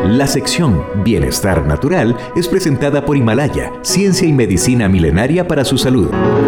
La sección Bienestar Natural es presentada por Himalaya, ciencia y medicina milenaria para su salud.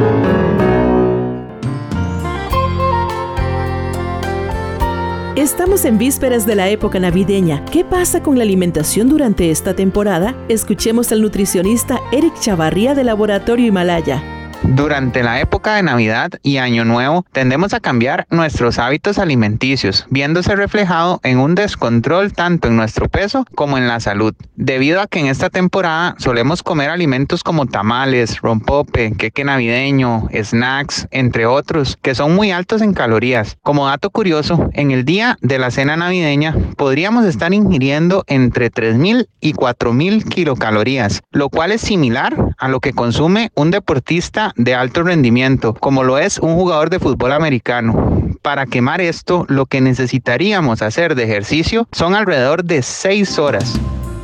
Estamos en vísperas de la época navideña. ¿Qué pasa con la alimentación durante esta temporada? Escuchemos al nutricionista Eric Chavarría de Laboratorio Himalaya. Durante la época de Navidad y Año Nuevo tendemos a cambiar nuestros hábitos alimenticios, viéndose reflejado en un descontrol tanto en nuestro peso como en la salud, debido a que en esta temporada solemos comer alimentos como tamales, rompope, queque navideño, snacks, entre otros, que son muy altos en calorías. Como dato curioso, en el día de la cena navideña podríamos estar ingiriendo entre 3.000 y 4.000 kilocalorías, lo cual es similar a lo que consume un deportista de alto rendimiento, como lo es un jugador de fútbol americano. Para quemar esto, lo que necesitaríamos hacer de ejercicio son alrededor de 6 horas.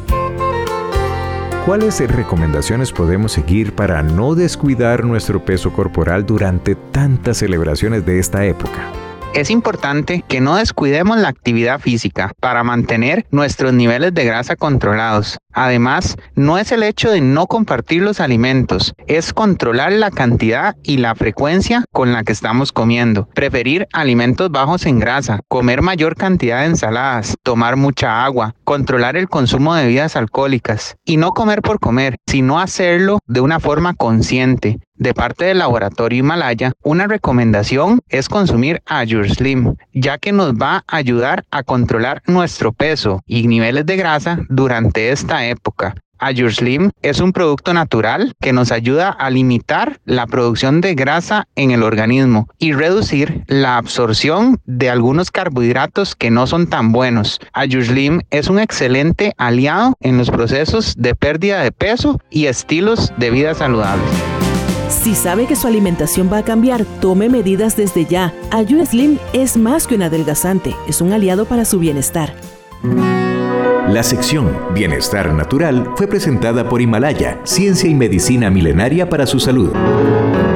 ¿Cuáles recomendaciones podemos seguir para no descuidar nuestro peso corporal durante tantas celebraciones de esta época? Es importante que no descuidemos la actividad física para mantener nuestros niveles de grasa controlados. Además, no es el hecho de no compartir los alimentos, es controlar la cantidad y la frecuencia con la que estamos comiendo. Preferir alimentos bajos en grasa, comer mayor cantidad de ensaladas, tomar mucha agua, controlar el consumo de bebidas alcohólicas y no comer por comer, sino hacerlo de una forma consciente. De parte del Laboratorio Himalaya, una recomendación es consumir AYURSLIM, ya que nos va a ayudar a controlar nuestro peso y niveles de grasa durante esta época. AYURSLIM es un producto natural que nos ayuda a limitar la producción de grasa en el organismo y reducir la absorción de algunos carbohidratos que no son tan buenos. AYURSLIM es un excelente aliado en los procesos de pérdida de peso y estilos de vida saludables. Si sabe que su alimentación va a cambiar, tome medidas desde ya. AYURSLIM es más que un adelgazante, es un aliado para su bienestar. La sección Bienestar Natural fue presentada por Himalaya, ciencia y medicina milenaria para su salud.